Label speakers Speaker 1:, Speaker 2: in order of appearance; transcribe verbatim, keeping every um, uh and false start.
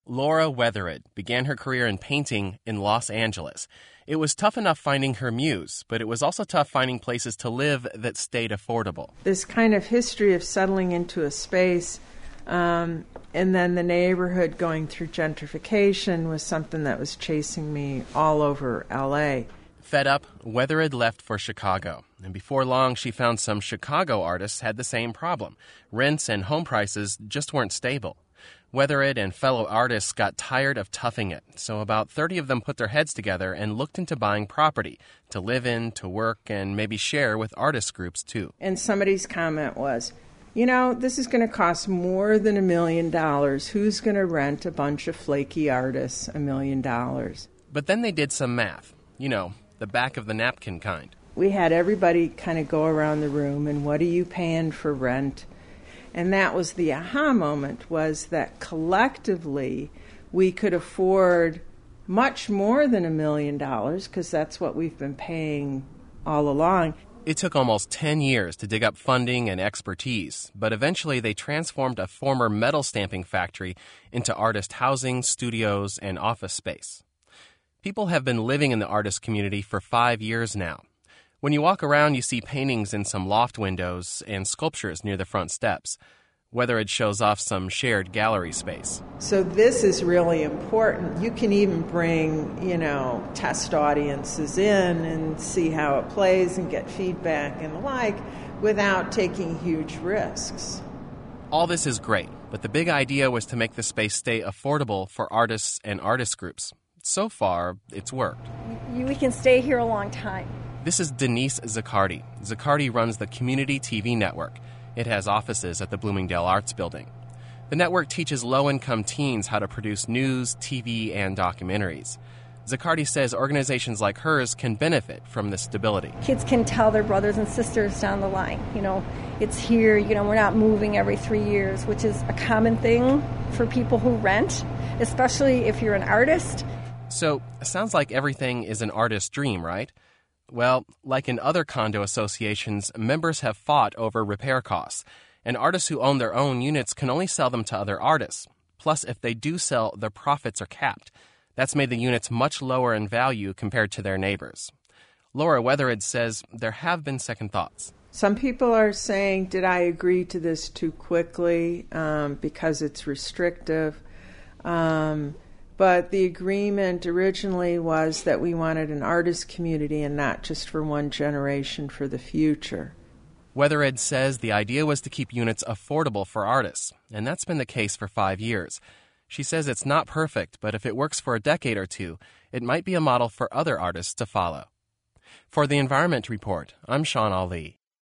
Speaker 1: Laura Weatherid began her career in painting in Los Angeles. It was tough enough finding her muse, but it was also tough finding places to live that stayed affordable.
Speaker 2: This kind of history of settling into a space, um, and then the neighborhood going through gentrification was something that was chasing me all over L A.
Speaker 1: Fed up, Weatherid left for Chicago. And before long, she found some Chicago artists had the same problem. Rents and home prices just weren't stable. Weatherid and fellow artists got tired of toughing it, so about thirty of them put their heads together and looked into buying property to live in, to work, and maybe share with artist groups too.
Speaker 2: And somebody's comment was, you know, this is going to cost more than a million dollars. Who's going to rent a bunch of flaky artists a million dollars?
Speaker 1: But then they did some math. You know, the back of the napkin kind.
Speaker 2: We had everybody kind of go around the room and what are you paying for rent? And that was the aha moment, was that collectively we could afford much more than a million dollars because that's what we've been paying all along.
Speaker 1: It took almost ten years to dig up funding and expertise, but eventually they transformed a former metal stamping factory into artist housing, studios, and office space. People have been living in the artist community for five years now. When you walk around, you see paintings in some loft windows and sculptures near the front steps. Weatherid shows off some shared gallery space.
Speaker 2: So this is really important. You can even bring, you know, test audiences in and see how it plays and get feedback and the like without taking huge risks.
Speaker 1: All this is great, but the big idea was to make the space stay affordable for artists and artist groups. So far, it's worked.
Speaker 3: We can stay here a long time.
Speaker 1: This is Denise Zaccardi. Zaccardi runs the Community T V Network. It has offices at the Bloomingdale Arts Building. The network teaches low-income teens how to produce news, T V, and documentaries. Zaccardi says organizations like hers can benefit from this stability.
Speaker 3: Kids can tell their brothers and sisters down the line, you know, it's here, you know, we're not moving every three years, which is a common thing for people who rent, especially if you're an artist.
Speaker 1: So, it sounds like everything is an artist's dream, right? Well, like in other condo associations, members have fought over repair costs, and artists who own their own units can only sell them to other artists. Plus, if they do sell, their profits are capped. That's made the units much lower in value compared to their neighbors. Laura Weatherid says there have been second thoughts.
Speaker 2: Some people are saying, did I agree to this too quickly um, because it's restrictive? Um But the agreement originally was that we wanted an artist community and not just for one generation, for the future.
Speaker 1: Weatherid says the idea was to keep units affordable for artists, and that's been the case for five years. She says it's not perfect, but if it works for a decade or two, it might be a model for other artists to follow. For the Environment Report, I'm Sean Ali.